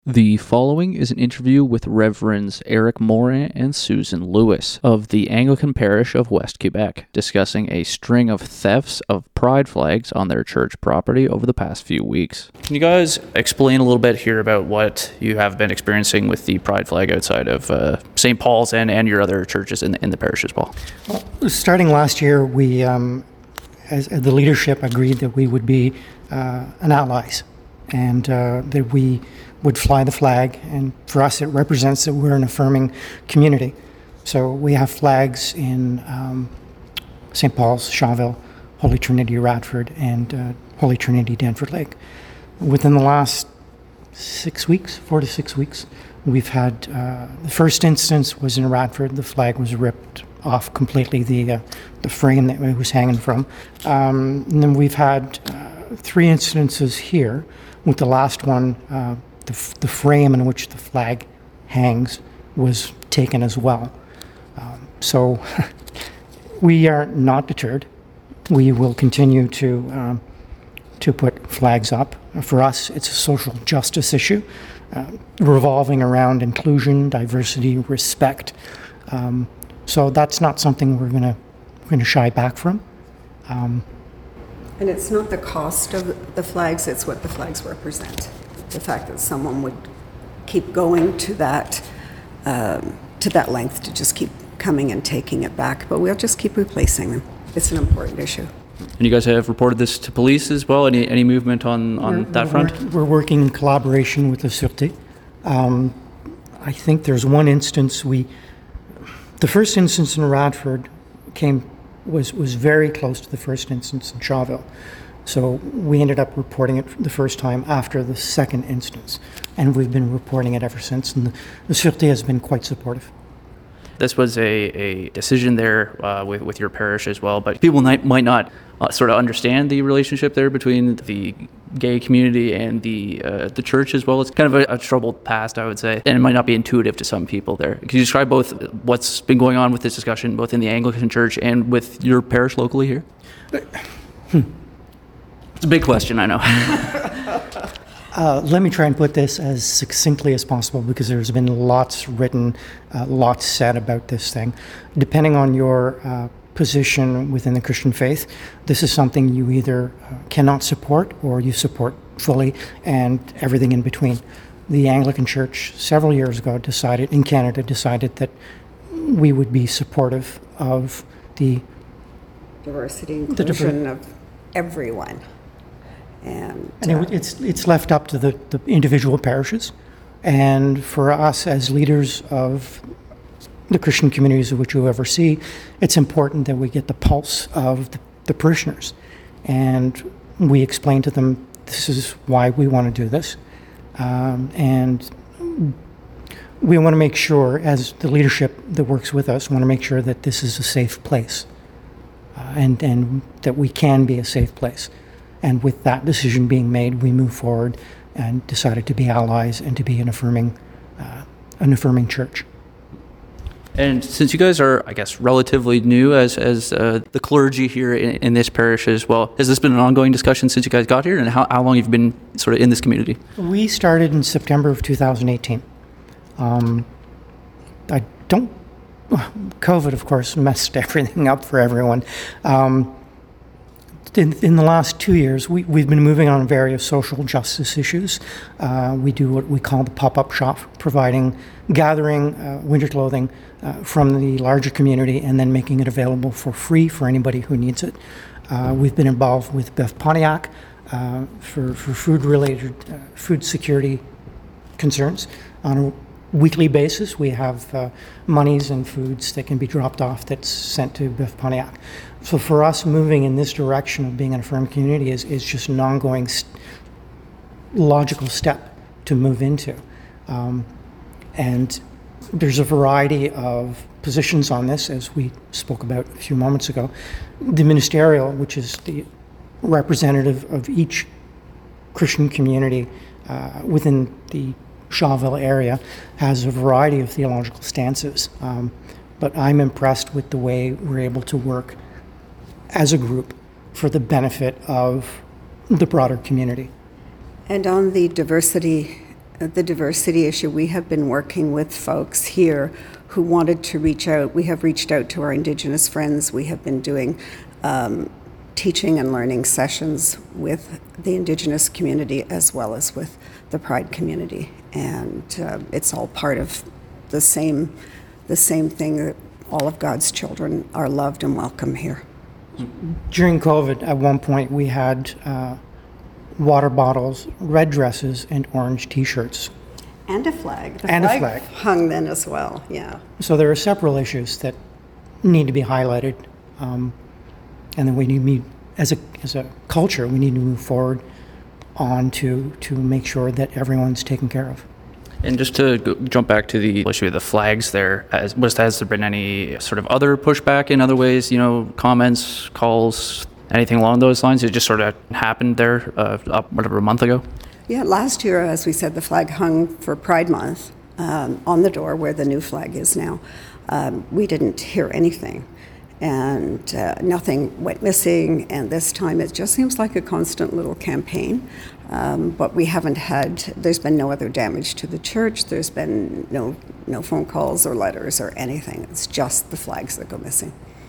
The following is an interview with Reverends Eric Morin and Susan Lewis of the Anglican Parish of West Quebec, discussing a string of thefts of pride flags on their church property over the past few weeks. Can you guys explain a little bit here about what you have been experiencing with the pride flag outside of St. Paul's and your other churches in the parish as well? Well, starting last year, we, as the leadership, agreed that we would be an allies and that we would fly the flag, and for us it represents that we're an affirming community. So we have flags in St. Paul's, Shawville, Holy Trinity, Radford, and Holy Trinity, Denford Lake. Within the last 4 to 6 weeks, we've had, the first instance was in Radford. The flag was ripped off completely, the frame that it was hanging from. And then we've had 3 instances here, with the last one, the frame in which the flag hangs was taken as well. So we are not deterred. We will continue to put flags up. For us, it's a social justice issue, revolving around inclusion, diversity, respect. So that's not something we're going to shy back from. And it's not the cost of the flags, it's what the flags represent. The fact that someone would keep going to that length to just keep coming and taking it back, but we'll just keep replacing them. It's an important issue. And you guys have reported this to police as well? Any movement on that front? We're working in collaboration with the Sûreté. I think there's one instance the first instance in Radford was very close to the first instance in Shawville. So we ended up reporting it the first time after the second instance, and we've been reporting it ever since, and the Sûreté has been quite supportive. This was a decision there with your parish as well, but people might not sort of understand the relationship there between the gay community and the church as well. It's kind of a troubled past, I would say, and it might not be intuitive to some people there. Can you describe both what's been going on with this discussion, both in the Anglican Church and with your parish locally here? It's a big question, I know. Let me try and put this as succinctly as possible, because there's been lots written, lots said about this thing. Depending on your position within the Christian faith, this is something you either cannot support or you support fully, and everything in between. The Anglican Church several years ago decided that we would be supportive of the diversity, inclusion of everyone. And it's left up to the individual parishes, and for us as leaders of the Christian communities of which we oversee, it's important that we get the pulse of the parishioners, and we explain to them this is why we want to do this, and we want to make sure, as the leadership that works with us, want to make sure that this is a safe place, and that we can be a safe place. And with that decision being made, we move forward and decided to be allies and to be an affirming church. And since you guys are, I guess, relatively new as the clergy here in this parish as well, has this been an ongoing discussion since you guys got here, and how long have you been sort of in this community? We started in September of 2018. COVID, of course, messed everything up for everyone. In the last 2 years, we've been moving on various social justice issues. We do what we call the pop-up shop, gathering winter clothing from the larger community and then making it available for free for anybody who needs it. We've been involved with Beth Pontiac for food-related food security concerns. On a weekly basis, we have monies and foods that can be dropped off that's sent to Beth Pontiac. So for us, moving in this direction of being an affirmed community is just an ongoing logical step to move into. And there's a variety of positions on this, as we spoke about a few moments ago. The ministerial, which is the representative of each Christian community within the Shawville area, has a variety of theological stances. But I'm impressed with the way we're able to work as a group for the benefit of the broader community. And on the diversity the diversity issue, we have been working with folks here who wanted to reach out. We have reached out to our Indigenous friends. We have been doing teaching and learning sessions with the Indigenous community as well as with the Pride community. And it's all part of the same thing, that all of God's children are loved and welcome here. During COVID, at one point, we had water bottles, red dresses, and orange T-shirts. And a flag. The And a flag flag. hung then as well, yeah. So there are several issues that need to be highlighted, and then we need, as a culture, we need to move forward on to make sure that everyone's taken care of. And just to jump back to the issue of the flags there, has there been any sort of other pushback in other ways, comments, calls, anything along those lines? It just sort of happened there a month ago? Yeah, last year, as we said, the flag hung for Pride Month on the door where the new flag is now. We didn't hear anything, and nothing went missing, and this time it just seems like a constant little campaign. But we haven't there's been no other damage to the church, there's been no phone calls or letters or anything. It's just the flags that go missing.